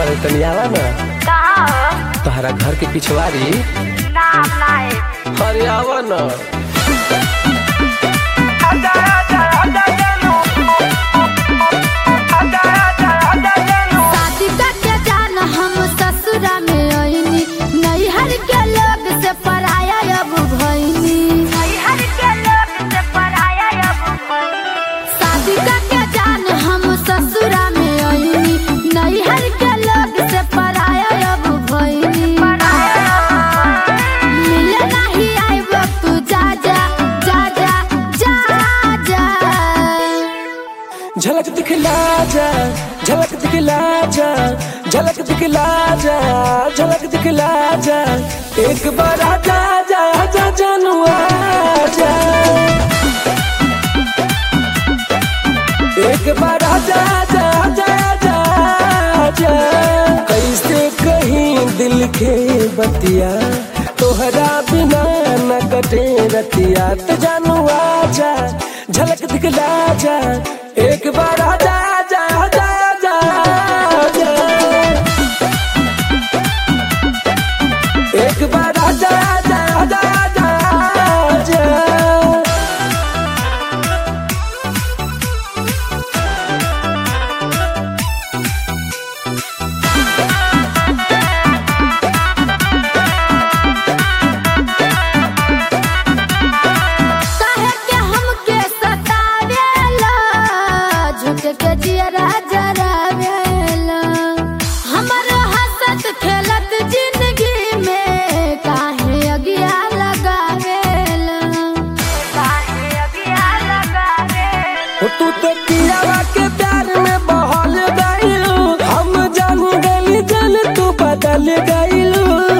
बारे तनी आवा ना। कहाँ हो? तोहरा घर के पिछवाड़ी। ना हम ना है। अरे आवा ना। शादी करके जान हम ससुरा में आईनी, नैहर के लोग से पराया अब भईनी। नैहर के लोग से पराया अब भईनी। शादी करके जान हम ससुरा में आईनी, नैहर के लोग से पराया अब भईनी। मिले नहीं आइब तू जा जा जा जा जा जा। झलक दिखला जा, झलक दिखला जा, झलक दिखला जा, झलक दिखला जा। एक बार आजा जा जा जानू आजा। एक बार आजा जा जा जा जा। कैसे कहीं दिल के बतिया, तोहरा बिना न कटे रतिया। तो जानू आजा, झलक दिखला जा। एक बार आजा जा जा जा जा। एक बार आजा जा जा जा जा। काहे के हमके सतावेला, झुक के जियरा जरावेला। हमर हंसत खेलत जिंदगी में काहे अगिया लगावेला। काहे अगिया लगावेला। तू तो कियावा के प्यार में बहल गइलू। हम जान गइली जल तू बदल गइलू।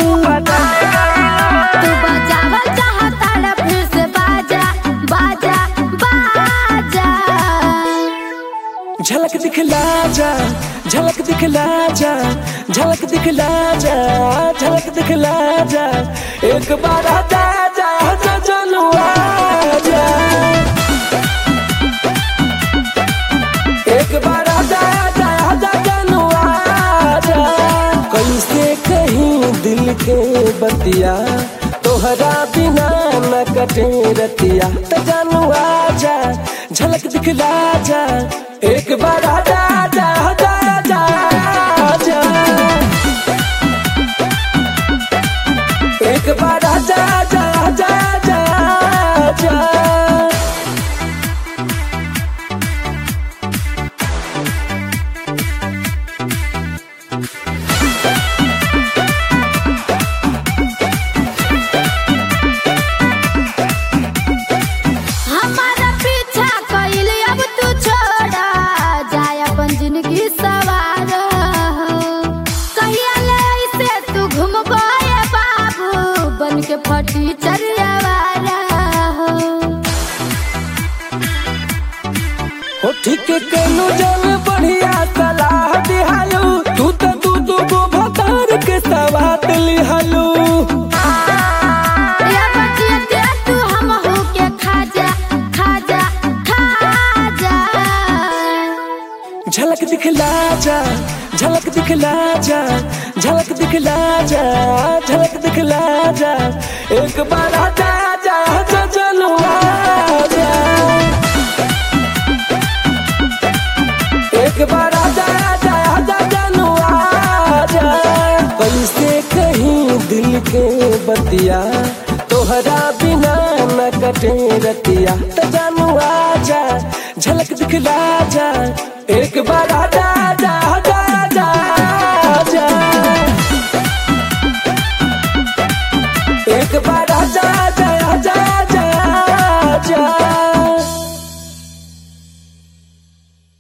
तू बजावल चाहता फिर से बाजा बाजा बाजा। झलक दिखला जा, झलक दिखला जा, झलक दिखला जा, झलक दिखला जा। एक बार आजा जा जा जानू आजा। एक बार आजा जा जा जानू आजा। कैसे कहीं दिल के बतिया, तोहरा बिना न कटे रतिया। तो जानू आजा, झलक दिखला जा। एक बार आजा जा जा जा जा। एक बार आजा जा जा जा जा। हमारा पीछा कइल अब तू छोड़ा, जाय अपन जिंदगी सवार। कहिया ले ऐसे तू घुमबे बाबू, बन के फटी चरियावारा। हो ठीक कनु जल बढ़िया सलाह दिहालू। तू तो दू गो भतार के सवात लिहालू। या बचिया दे तू हमहू के खाजा खाजा खाजा। झलक दिखला जा, झलक दिखला जा, झलक दिखला जा, झलक दिखला जा। एक बार आजा जा जा जानू आजा। एक बार आजा जा जा जानू आजा। कैसे कहीं दिल के बतिया, तोहरा बिना न कटे रतिया। तो जानू आजा, झलक दिखला जा। एक बार आजा